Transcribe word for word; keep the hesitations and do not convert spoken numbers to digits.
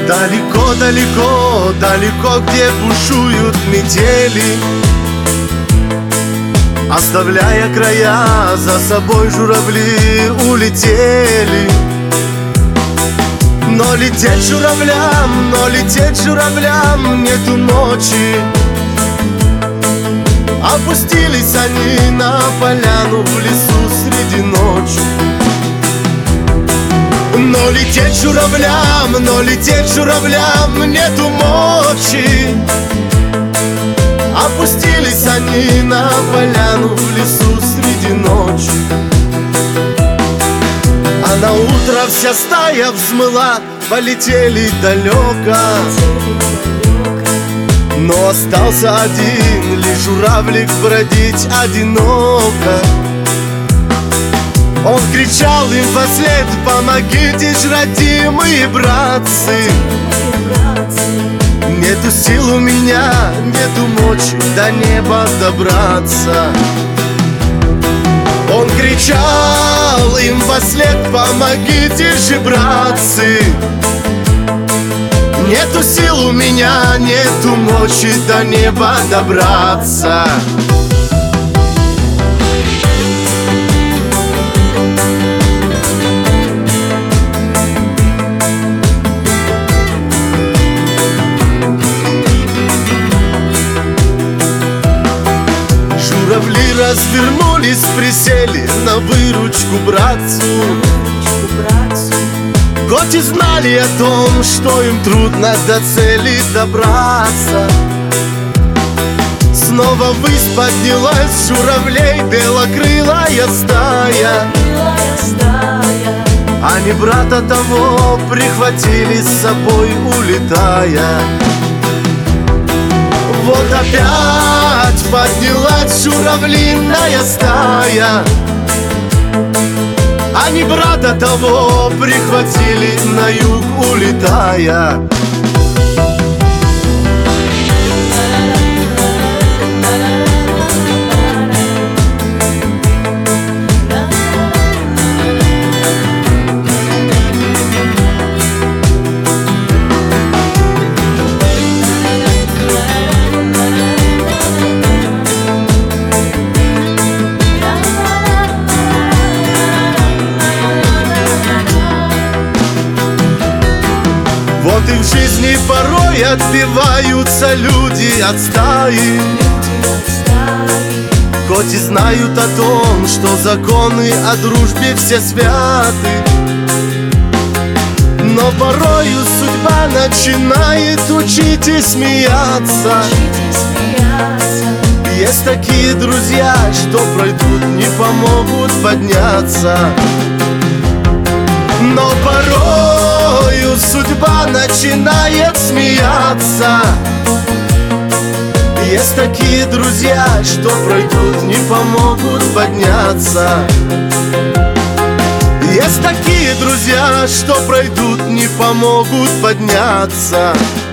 Далеко-далеко, далеко, где бушуют метели, оставляя края, за собой журавли улетели. Но лететь журавлям, но лететь журавлям нету ночи. Опустились они на поляну в лесу среди ночи. Но лететь журавлям, но лететь журавлям нету мочи. Опустились они на поляну в лесу среди ночи. А на утро вся стая взмыла, полетели далеко. Но остался один лишь журавлик бродить одиноко. Он кричал им вслед: помогите ж, родимые братцы. Нету сил у меня, нету мочи до неба добраться. Он кричал им вслед: помогите же, братцы. Нету сил у меня, нету мочи до неба добраться. Журавли развернулись, присели на выручку братцу. Хоть и знали о том, что им трудно до цели добраться. Снова ввысь поднялась журавлей белокрылая стая. Они брата того прихватили с собой, улетая. Вот опять поднялась журавлиная стая. Они брата того прихватили на юг, улетая. Вот и в жизни порой отбиваются люди от стаи. Хоть и знают о том, что законы о дружбе все святы, но порою судьба начинает учить и смеяться. Есть такие друзья, что пройдут, не помогут подняться. Но порою судьба начинает смеяться. Есть такие друзья, что пройдут, не помогут подняться. Есть такие друзья, что пройдут, не помогут подняться.